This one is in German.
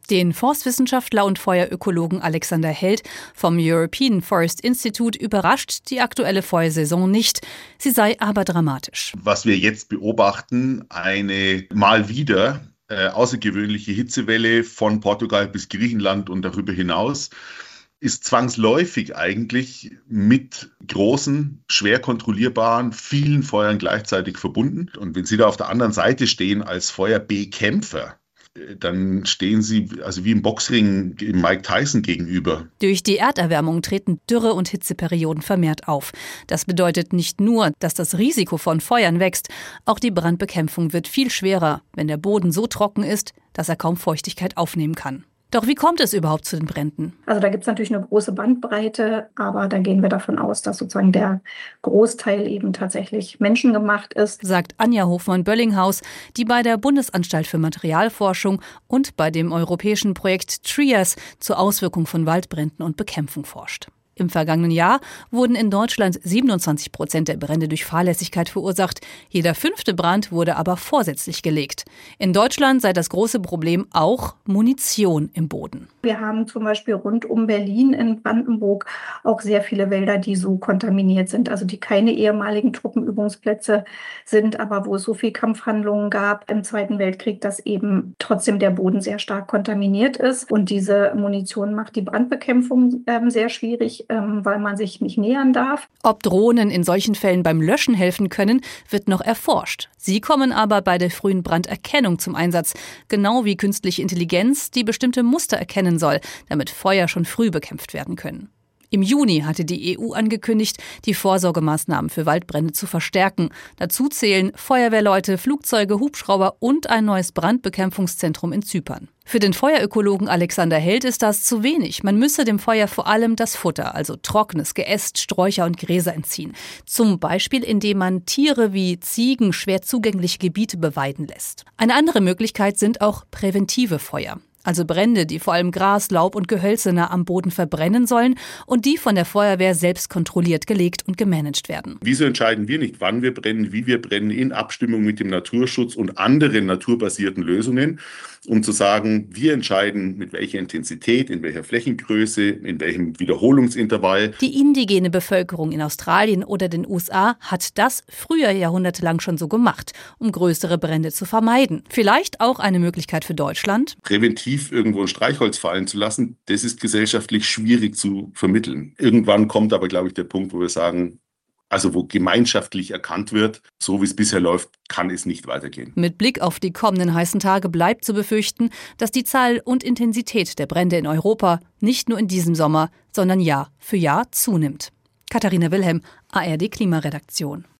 Den Forstwissenschaftler und Feuerökologen Alexander Held vom European Forest Institute überrascht die aktuelle Feuersaison nicht. Sie sei aber dramatisch. Was wir jetzt beobachten, eine mal wieder außergewöhnliche Hitzewelle von Portugal bis Griechenland und darüber hinaus, ist zwangsläufig eigentlich mit großen, schwer kontrollierbaren, vielen Feuern gleichzeitig verbunden. Und wenn Sie da auf der anderen Seite stehen als Feuerbekämpfer, dann stehen Sie also wie im Boxring Mike Tyson gegenüber. Durch die Erderwärmung treten Dürre- und Hitzeperioden vermehrt auf. Das bedeutet nicht nur, dass das Risiko von Feuern wächst, auch die Brandbekämpfung wird viel schwerer, wenn der Boden so trocken ist, dass er kaum Feuchtigkeit aufnehmen kann. Doch wie kommt es überhaupt zu den Bränden? Also da gibt es natürlich eine große Bandbreite, aber da gehen wir davon aus, dass sozusagen der Großteil eben tatsächlich menschengemacht ist. Sagt Anja Hofmann-Böllinghaus, die bei der Bundesanstalt für Materialforschung und bei dem europäischen Projekt TRIAS zur Auswirkung von Waldbränden und Bekämpfung forscht. Im vergangenen Jahr wurden in Deutschland 27% der Brände durch Fahrlässigkeit verursacht. Jeder 5. Brand wurde aber vorsätzlich gelegt. In Deutschland sei das große Problem auch Munition im Boden. Wir haben zum Beispiel rund um Berlin in Brandenburg auch sehr viele Wälder, die so kontaminiert sind, also die keine ehemaligen Truppenübungsplätze sind, aber wo es so viel Kampfhandlungen gab im Zweiten Weltkrieg, dass eben trotzdem der Boden sehr stark kontaminiert ist. Und diese Munition macht die Brandbekämpfung sehr schwierig, weil man sich nicht nähern darf. Ob Drohnen in solchen Fällen beim Löschen helfen können, wird noch erforscht. Sie kommen aber bei der frühen Branderkennung zum Einsatz, genau wie künstliche Intelligenz, die bestimmte Muster erkennen soll, damit Feuer schon früh bekämpft werden können. Im Juni hatte die EU angekündigt, die Vorsorgemaßnahmen für Waldbrände zu verstärken. Dazu zählen Feuerwehrleute, Flugzeuge, Hubschrauber und ein neues Brandbekämpfungszentrum in Zypern. Für den Feuerökologen Alexander Held ist das zu wenig. Man müsse dem Feuer vor allem das Futter, also trockenes Geäst, Sträucher und Gräser entziehen. Zum Beispiel, indem man Tiere wie Ziegen schwer zugängliche Gebiete beweiden lässt. Eine andere Möglichkeit sind auch präventive Feuer. Also Brände, die vor allem Gras, Laub und Gehölze nah am Boden verbrennen sollen und die von der Feuerwehr selbst kontrolliert gelegt und gemanagt werden. Wieso entscheiden wir nicht, wann wir brennen, wie wir brennen, in Abstimmung mit dem Naturschutz und anderen naturbasierten Lösungen, um zu sagen, wir entscheiden, mit welcher Intensität, in welcher Flächengröße, in welchem Wiederholungsintervall. Die indigene Bevölkerung in Australien oder den USA hat das früher jahrhundertelang schon so gemacht, um größere Brände zu vermeiden. Vielleicht auch eine Möglichkeit für Deutschland? Präventiv irgendwo ein Streichholz fallen zu lassen, das ist gesellschaftlich schwierig zu vermitteln. Irgendwann kommt aber, glaube ich, der Punkt, wo wir sagen, also wo gemeinschaftlich erkannt wird, so wie es bisher läuft, kann es nicht weitergehen. Mit Blick auf die kommenden heißen Tage bleibt zu befürchten, dass die Zahl und Intensität der Brände in Europa nicht nur in diesem Sommer, sondern Jahr für Jahr zunimmt. Katharina Wilhelm, ARD Klimaredaktion.